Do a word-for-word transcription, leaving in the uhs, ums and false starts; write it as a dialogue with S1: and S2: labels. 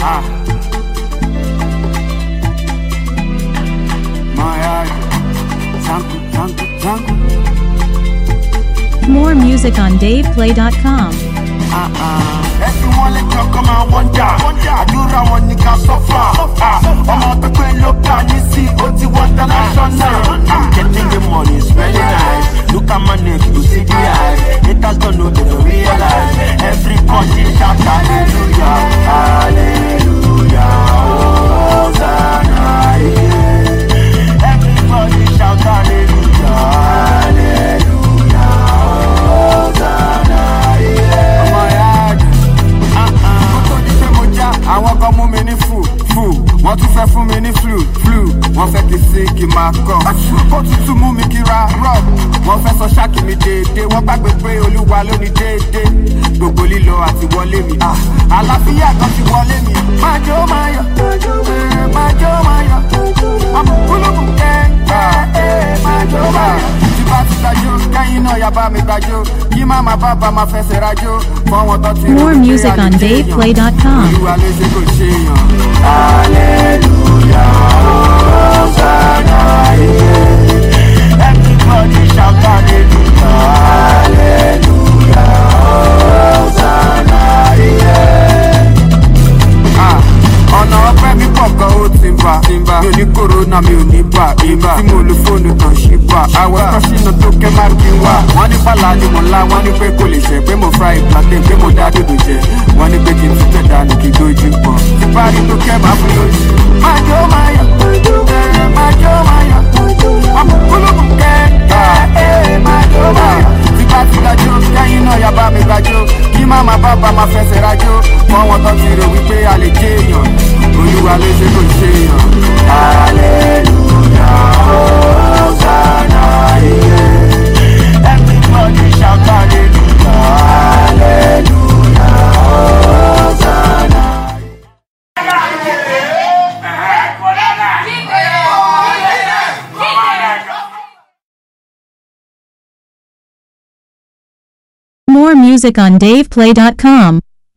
S1: Ah. My eye. Tanku, tanku, tanku.
S2: More music on dave play dot com.
S1: Everyone let you come and wonder. Àdúrà wọn ní ká suffer. Ọmọ tó pé ló bá ní sí ó ti wọ́n international. I'm getting the money, it's very nice. Look at my neck, you see the eyes. Haters don't know, they don't realize. Everybody shout hallelujah, hallelujah, Hosanna, yeah. Everybody shout hallelujah, hallelujah, Hosanna, yeah. Oh my God. Àwọn kan mú mi ní flu, flu. Wọ́n tún fẹ́ fún mi ní flu, flu. Wọ́n fẹ́ kí sí kí máa kọ̀. Kó tútù mú mi kí ra rock. Wọ́n fẹ́ sọ ṣáàkì mi déédéé. Wọ́n gbàgbé pé Olúwa ló ní déédéé. Gbogbo lílọ àti wọlé mi. Àlàáfíà kan ti wọlé mi. Máa jó máa yọ̀. Máa jó máa yọ̀. Àmọ̀kúlùkù kẹ́kẹ́. Máa jó máa yọ̀. Tí bá ti gbàjó, kẹ́yìn náà yà bá mi gbàjó. Kí má máa bá bá máa fẹsẹ̀ rajó. Fọwọ́n tó ti rí.
S2: More music on dave play dot com.
S1: Hallelujah, Hosanna, yeah. Everybody shout hallelujah, hallelujah, Hosanna, yeah. Ah, ọ̀nà ọpẹ́ mi pọ̀ gan ó ti ń bá. Mi ò ní kòrónà, mi ò ní bà. Ibà tí mo lo fóònù tàn sí bà. Àwọ̀ kan sínú tó kẹ́ má kí n wá. Wọ́n ní pàlà ni mo ńlá, wọ́n ní pé kò lè ṣe pé mo fry plantain, pé mo dá dòdò jẹ. Wọ́n ní pé kí n tún tẹ̀ dànù kí gbójú pọ̀. Tí parí tó kẹ́ máa fún lójú. Máa jó máa yọ̀, máa jó máa yọ̀. Àmọ̀kúlùkù kẹ́kẹ́, máa jó máa yọ̀. Tí bá ti gbàjó, kẹ́yìn náà yà bá mi gbàjó. Kí má máa bá bá máa fẹsẹ̀ rajó. Fọwọ́n tó ti rò wípé a lè jẹ́ èèyàn. Olúwa ló ṣe kò ṣe èèyàn. Hallelujah, Hosanna, yeah. Everybody shout hallelujah, hallelujah, Hosanna.
S2: More music on dave play dot com.